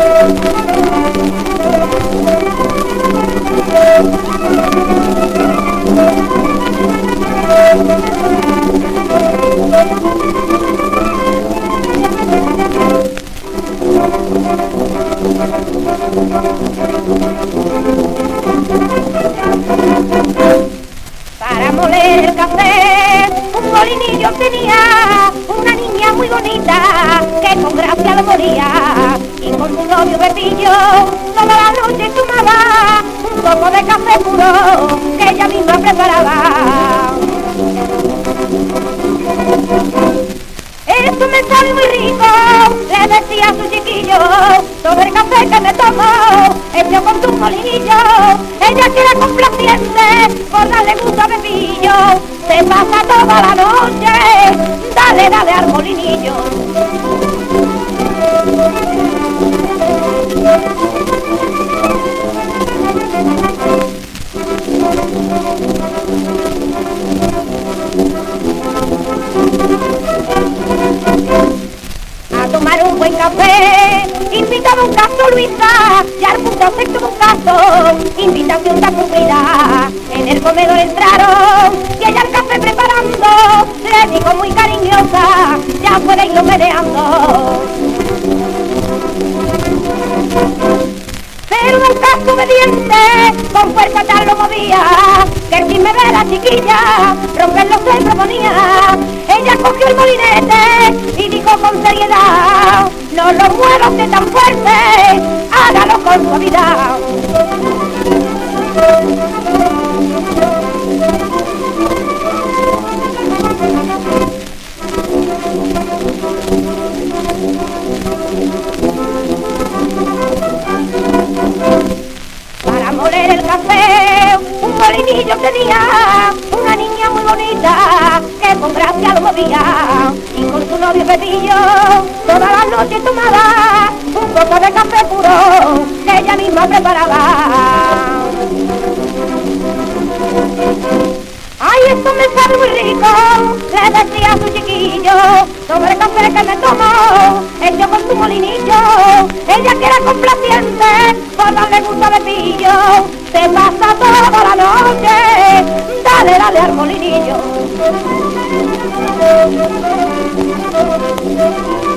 Para moler el café, un molinillo tenía una niña muy bonita que con gracia lo moría, y con su novio Pepillo toda la noche tomaba un poco de café puro que ella misma preparaba. Esto me sabe muy rico, le decía a su chiquillo, todo el café que me tomo, hecho con tu molinillo. Ella que era complaciente, por darle gusto a Pepillo, se pasa toda la noche, dale, dale al molinillo. A tomar un buen café, invitaba un caso Luisa, y al punto sexto un caso, invitación tan cumplida. En el comedor entraron, y ella el café preparando, le dijo muy cariñosa, ya puede irlo meneando. Pero del caso obediente, con fuerza tal lo movía, que sin me ve la chiquilla, romperlo se proponía. Ella cogió el molinete y dijo con seriedad, no lo mueva usted tan fuerte, hágalo con suavidad. Para moler el café, un molinillo tenía una niña muy bonita que con gracia lo movía, y con su novio Pepillo toda la noche tomaba un poco de café puro que ella misma preparaba. Ay, esto me sabe muy rico, le decía a su chiquillo, todo el café que me tomo, hecho con tu molinillo. Ella que era complaciente, por darle gusto a Pepillo, se pasa toda la noche, dale, dale al molinillo.